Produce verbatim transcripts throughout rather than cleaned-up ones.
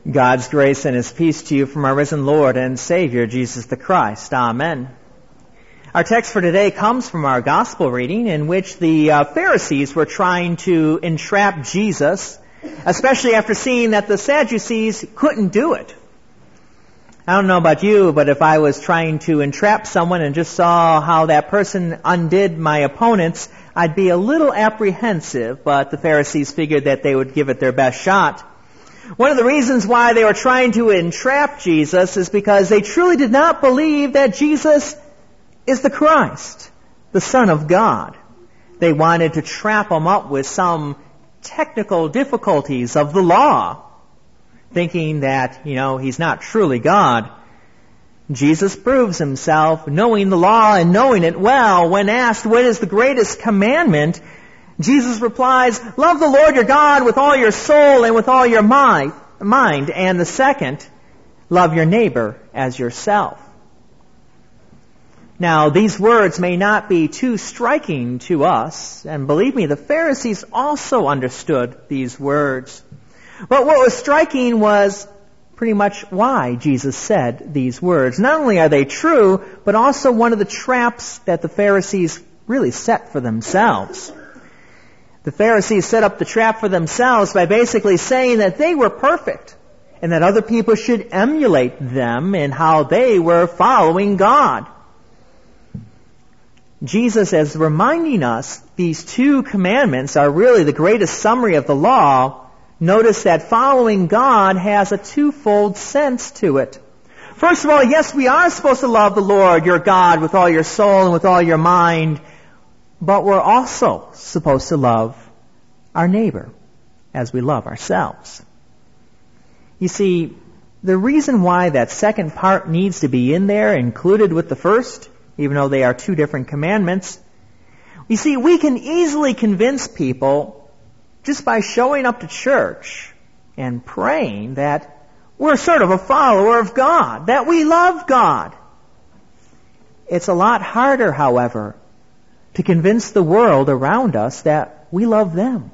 God's grace and His peace to you from our risen Lord and Savior, Jesus the Christ. Amen. Our text for today comes from our gospel reading in which the uh, Pharisees were trying to entrap Jesus, especially after seeing that the Sadducees couldn't do it. I don't know about you, but if I was trying to entrap someone and just saw how that person undid my opponents, I'd be a little apprehensive, but the Pharisees figured that they would give it their best shot. One of the reasons why they were trying to entrap Jesus is because they truly did not believe that Jesus is the Christ, the Son of God. They wanted to trap him up with some technical difficulties of the law, thinking that, you know, he's not truly God. Jesus proves himself, knowing the law and knowing it well. When asked what is the greatest commandment, Jesus replies, love the Lord your God with all your soul and with all your mind, mind. And the second, love your neighbor as yourself. Now, these words may not be too striking to us, and believe me, the Pharisees also understood these words. But what was striking was pretty much why Jesus said these words. Not only are they true, but also one of the traps that the Pharisees really set for themselves. The Pharisees set up the trap for themselves by basically saying that they were perfect and that other people should emulate them in how they were following God. Jesus is reminding us these two commandments are really the greatest summary of the law. Notice that following God has a twofold sense to it. First of all, yes, we are supposed to love the Lord, your God, with all your soul and with all your mind, but we're also supposed to love our neighbor as we love ourselves. You see, the reason why that second part needs to be in there, included with the first, even though they are two different commandments, you see, we can easily convince people just by showing up to church and praying that we're sort of a follower of God, that we love God. It's a lot harder, however, to convince the world around us that we love them.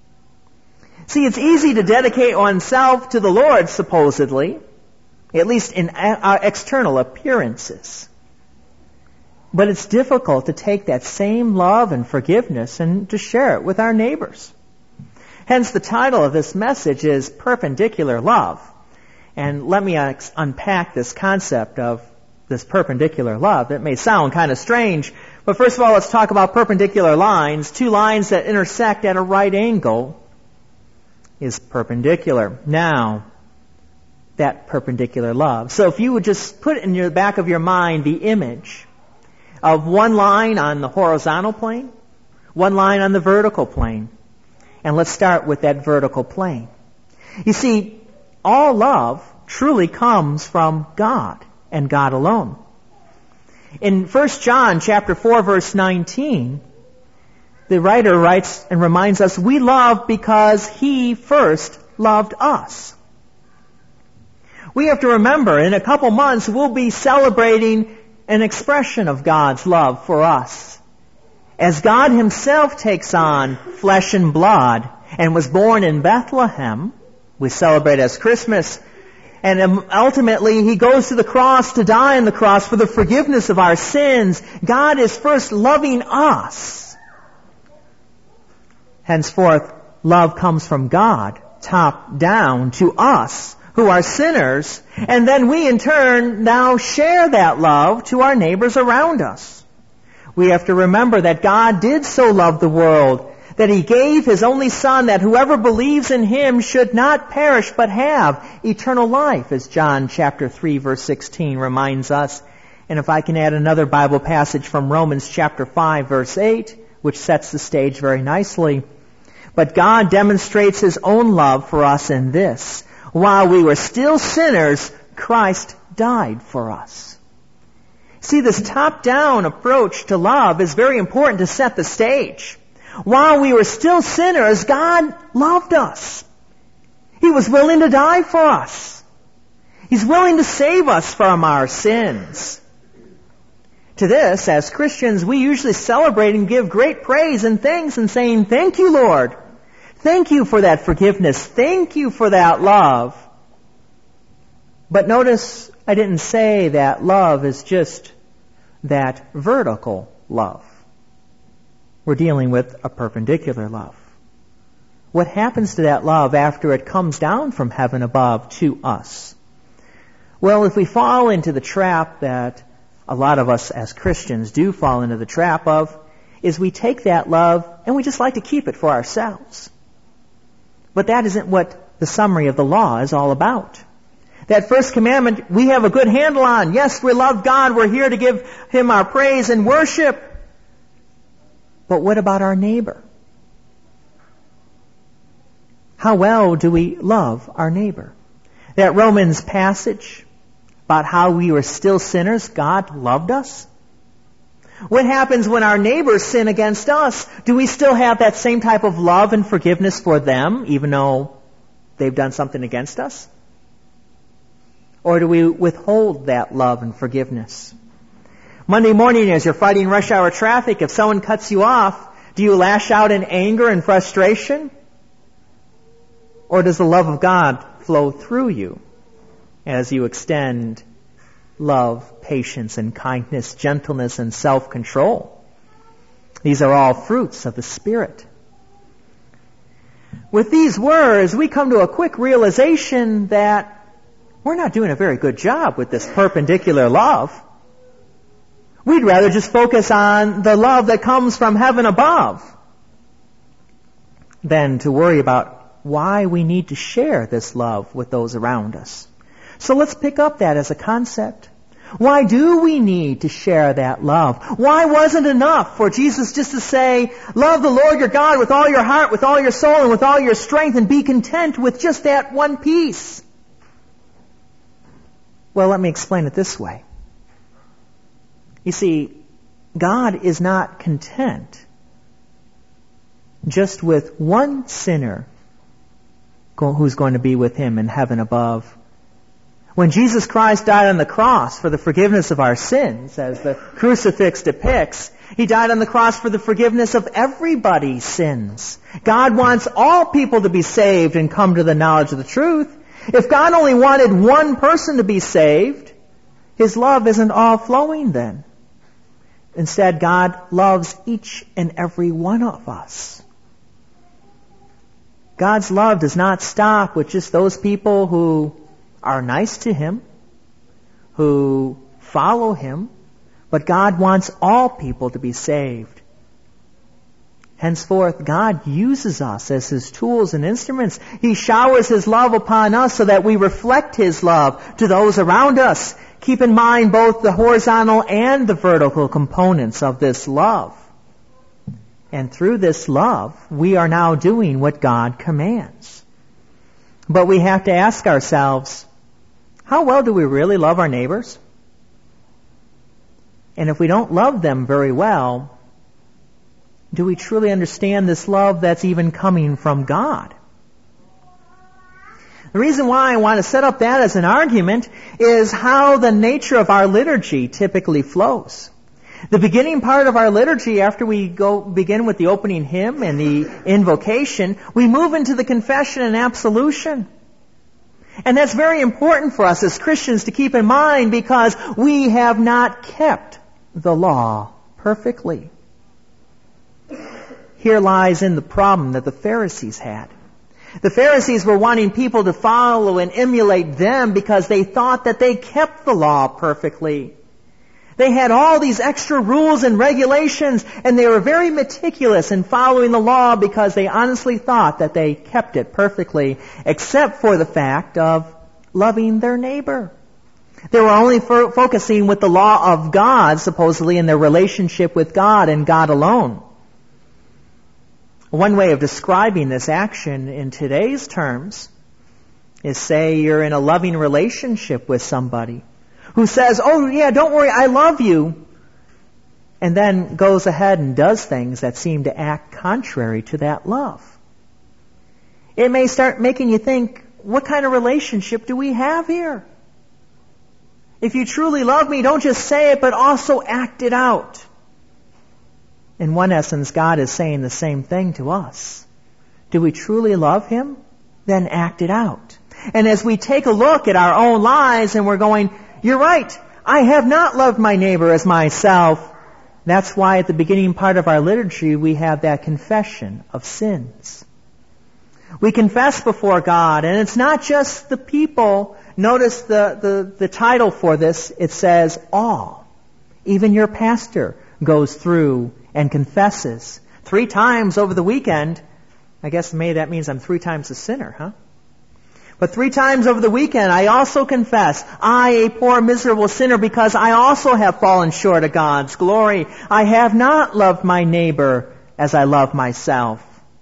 See, it's easy to dedicate oneself to the Lord, supposedly, at least in our external appearances. But it's difficult to take that same love and forgiveness and to share it with our neighbors. Hence, the title of this message is Perpendicular Love. And let me unpack this concept of this perpendicular love. It may sound kind of strange, but first of all, let's talk about perpendicular lines. Two lines that intersect at a right angle is perpendicular. Now, that perpendicular love. So if you would just put in the back of your mind the image of one line on the horizontal plane, one line on the vertical plane. And let's start with that vertical plane. You see, all love truly comes from God and God alone. In First John chapter four, verse nineteen, the writer writes and reminds us, we love because He first loved us. We have to remember, in a couple months, we'll be celebrating an expression of God's love for us. As God Himself takes on flesh and blood and was born in Bethlehem, we celebrate as Christmas, and ultimately He goes to the cross to die on the cross for the forgiveness of our sins. God is first loving us. Henceforth, love comes from God, top down to us, who are sinners, and then we in turn now share that love to our neighbors around us. We have to remember that God did so love the world that He gave His only Son, that whoever believes in Him should not perish but have eternal life, as John chapter three verse sixteen reminds us. And if I can add another Bible passage from Romans chapter five verse eight, which sets the stage very nicely. But God demonstrates His own love for us in this: while we were still sinners, Christ died for us. See, this top-down approach to love is very important to set the stage. While we were still sinners, God loved us. He was willing to die for us. He's willing to save us from our sins. To this, as Christians, we usually celebrate and give great praise and thanks and saying, thank you, Lord. Thank you for that forgiveness. Thank you for that love. But notice I didn't say that love is just that vertical love. We're dealing with a perpendicular love. What happens to that love after it comes down from heaven above to us? Well, if we fall into the trap that a lot of us as Christians do fall into the trap of, is we take that love and we just like to keep it for ourselves. But that isn't what the summary of the law is all about. That first commandment we have a good handle on. Yes, we love God. We're here to give Him our praise and worship. But what about our neighbor? How well do we love our neighbor? That Romans passage about how we were still sinners, God loved us. What happens when our neighbors sin against us? Do we still have that same type of love and forgiveness for them, even though they've done something against us? Or do we withhold that love and forgiveness? Monday morning, as you're fighting rush hour traffic, if someone cuts you off, do you lash out in anger and frustration? Or does the love of God flow through you as you extend love, patience, and kindness, gentleness, and self-control? These are all fruits of the Spirit. With these words, we come to a quick realization that we're not doing a very good job with this perpendicular love. We'd rather just focus on the love that comes from heaven above than to worry about why we need to share this love with those around us. So let's pick up that as a concept. Why do we need to share that love? Why wasn't it enough for Jesus just to say, love the Lord your God with all your heart, with all your soul, and with all your strength, and be content with just that one piece? Well, let me explain it this way. You see, God is not content just with one sinner who's going to be with Him in heaven above. When Jesus Christ died on the cross for the forgiveness of our sins, as the crucifix depicts, He died on the cross for the forgiveness of everybody's sins. God wants all people to be saved and come to the knowledge of the truth. If God only wanted one person to be saved, His love isn't all flowing then. Instead, God loves each and every one of us. God's love does not stop with just those people who are nice to Him, who follow Him, but God wants all people to be saved. Henceforth, God uses us as His tools and instruments. He showers His love upon us so that we reflect His love to those around us. Keep in mind both the horizontal and the vertical components of this love. And through this love, we are now doing what God commands. But we have to ask ourselves, how well do we really love our neighbors? And if we don't love them very well, do we truly understand this love that's even coming from God? The reason why I want to set up that as an argument is how the nature of our liturgy typically flows. The beginning part of our liturgy, after we go begin with the opening hymn and the invocation, we move into the confession and absolution. And that's very important for us as Christians to keep in mind because we have not kept the law perfectly. Here lies in the problem that the Pharisees had. The Pharisees were wanting people to follow and emulate them because they thought that they kept the law perfectly. They had all these extra rules and regulations, and they were very meticulous in following the law because they honestly thought that they kept it perfectly, except for the fact of loving their neighbor. They were only fo- focusing with the law of God, supposedly in their relationship with God and God alone. One way of describing this action in today's terms is, say you're in a loving relationship with somebody who says, oh yeah, don't worry, I love you, and then goes ahead and does things that seem to act contrary to that love. It may start making you think, what kind of relationship do we have here? If you truly love me, don't just say it, but also act it out. In one essence, God is saying the same thing to us. Do we truly love Him? Then act it out. And as we take a look at our own lives and we're going, you're right, I have not loved my neighbor as myself. That's why at the beginning part of our liturgy we have that confession of sins. We confess before God, and it's not just the people. Notice the, the, the title for this. It says all. Even your pastor goes through and confesses. Three times over the weekend. I guess maybe that means I'm three times a sinner, huh? But three times over the weekend I also confess, I, a poor miserable sinner, because I also have fallen short of God's glory. I have not loved my neighbor as I love myself.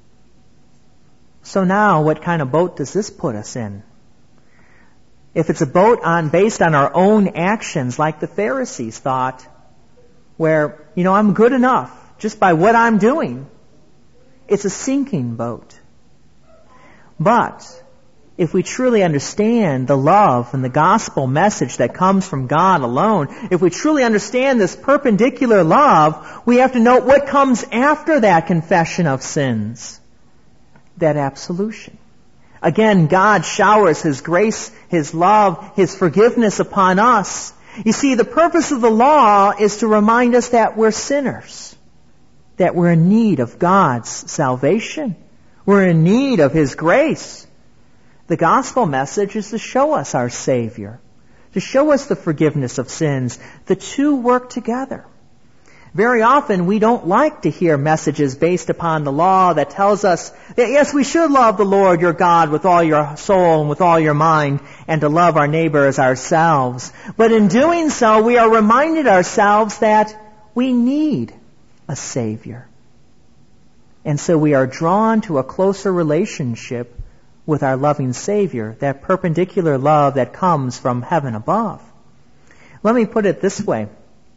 So now, what kind of boat does this put us in? If it's a boat on based on our own actions, like the Pharisees thought, where, you know, I'm good enough just by what I'm doing, it's a sinking boat. But if we truly understand the love and the gospel message that comes from God alone, if we truly understand this perpendicular love, we have to note what comes after that confession of sins. That absolution. Again, God showers His grace, His love, His forgiveness upon us. You see, the purpose of the law is to remind us that we're sinners, that we're in need of God's salvation. We're in need of His grace. The gospel message is to show us our Savior, to show us the forgiveness of sins. The two work together. Very often we don't like to hear messages based upon the law that tells us that yes, we should love the Lord your God with all your soul and with all your mind, and to love our neighbor as ourselves. But in doing so, we are reminded ourselves that we need a Savior. And so we are drawn to a closer relationship with our loving Savior, that perpendicular love that comes from heaven above. Let me put it this way.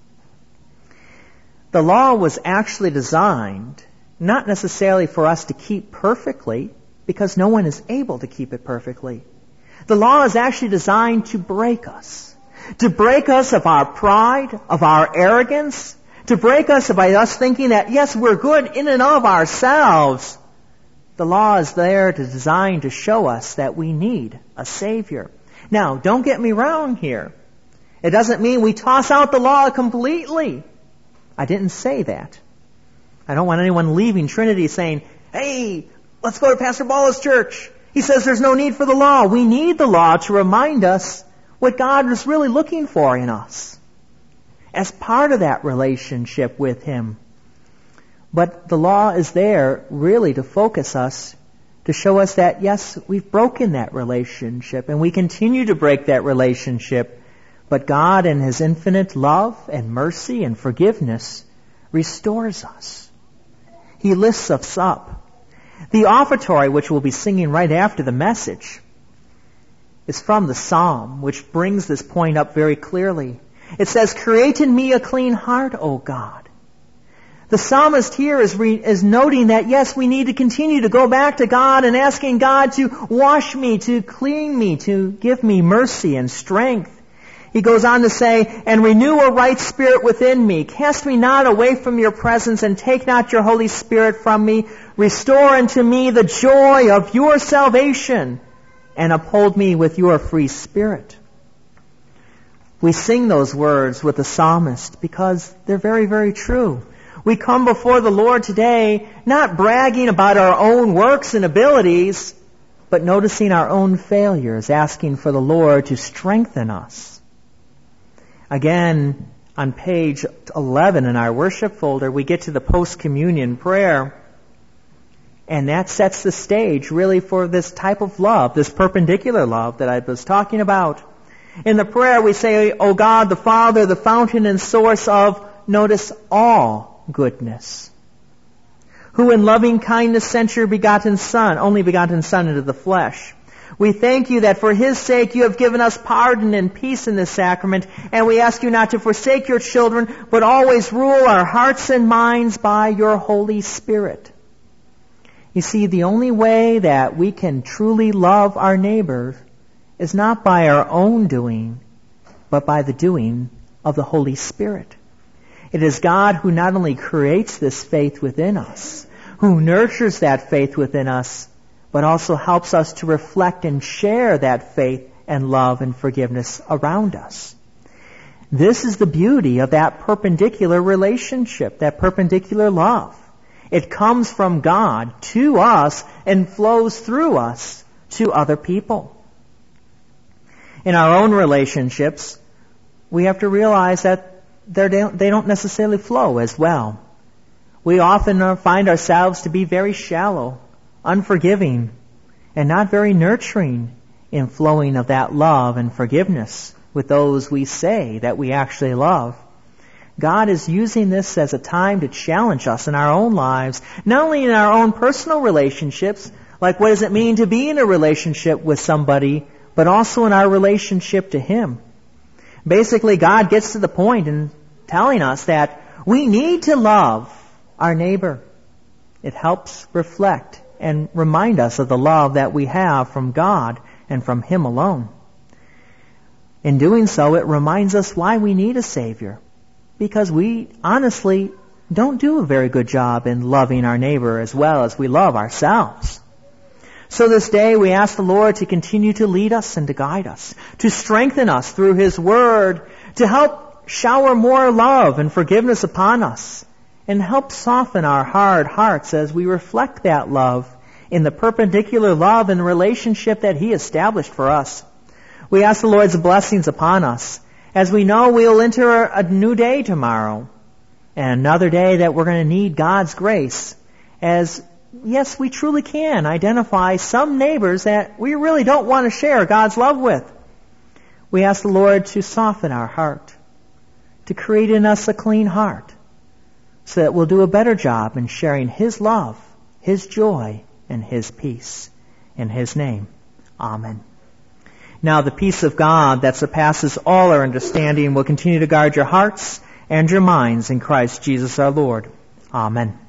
The law was actually designed not necessarily for us to keep perfectly, because no one is able to keep it perfectly. The law is actually designed to break us. To break us of our pride, of our arrogance, to break us by us thinking that, yes, we're good in and of ourselves. The law is there to design to show us that we need a Savior. Now, don't get me wrong here. It doesn't mean we toss out the law completely. I didn't say that. I don't want anyone leaving Trinity saying, hey, let's go to Pastor Ball's church. He says there's no need for the law. We need the law to remind us what God is really looking for in us as part of that relationship with Him. But the law is there really to focus us, to show us that, yes, we've broken that relationship and we continue to break that relationship. But God, in His infinite love and mercy and forgiveness, restores us. He lifts us up. The offertory, which we'll be singing right after the message, is from the Psalm, which brings this point up very clearly. It says, create in me a clean heart, O God. The psalmist here is, re- is noting that, yes, we need to continue to go back to God and asking God to wash me, to clean me, to give me mercy and strength. He goes on to say, and renew a right spirit within me. Cast me not away from your presence, and take not your Holy Spirit from me. Restore unto me the joy of your salvation, and uphold me with your free spirit. We sing those words with the psalmist because they're very, very true. We come before the Lord today not bragging about our own works and abilities, but noticing our own failures, asking for the Lord to strengthen us. Again, on page eleven in our worship folder, we get to the post-communion prayer. And that sets the stage really for this type of love, this perpendicular love that I was talking about. In the prayer we say, O God, the Father, the fountain and source of, notice, all goodness, who in loving kindness sent your begotten Son, only begotten Son into the flesh. We thank you that for His sake you have given us pardon and peace in this sacrament, and we ask you not to forsake your children, but always rule our hearts and minds by your Holy Spirit. You see, the only way that we can truly love our neighbor is not by our own doing, but by the doing of the Holy Spirit. It is God who not only creates this faith within us, who nurtures that faith within us, but also helps us to reflect and share that faith and love and forgiveness around us. This is the beauty of that perpendicular relationship, that perpendicular love. It comes from God to us and flows through us to other people. In our own relationships, we have to realize that they don't necessarily flow as well. We often find ourselves to be very shallow, unforgiving, and not very nurturing in flowing of that love and forgiveness with those we say that we actually love. God is using this as a time to challenge us in our own lives, not only in our own personal relationships, like what does it mean to be in a relationship with somebody, but also in our relationship to Him. Basically, God gets to the point in telling us that we need to love our neighbor. It helps reflect and remind us of the love that we have from God and from Him alone. In doing so, it reminds us why we need a Savior, because we honestly don't do a very good job in loving our neighbor as well as we love ourselves. So this day we ask the Lord to continue to lead us and to guide us, to strengthen us through His Word, to help shower more love and forgiveness upon us, and help soften our hard hearts as we reflect that love in the perpendicular love and relationship that He established for us. We ask the Lord's blessings upon us, as we know we'll enter a new day tomorrow, and another day that we're going to need God's grace, as yes, we truly can identify some neighbors that we really don't want to share God's love with. We ask the Lord to soften our heart, to create in us a clean heart, so that we'll do a better job in sharing His love, His joy, and His peace. In His name, amen. Now the peace of God that surpasses all our understanding will continue to guard your hearts and your minds in Christ Jesus our Lord. Amen.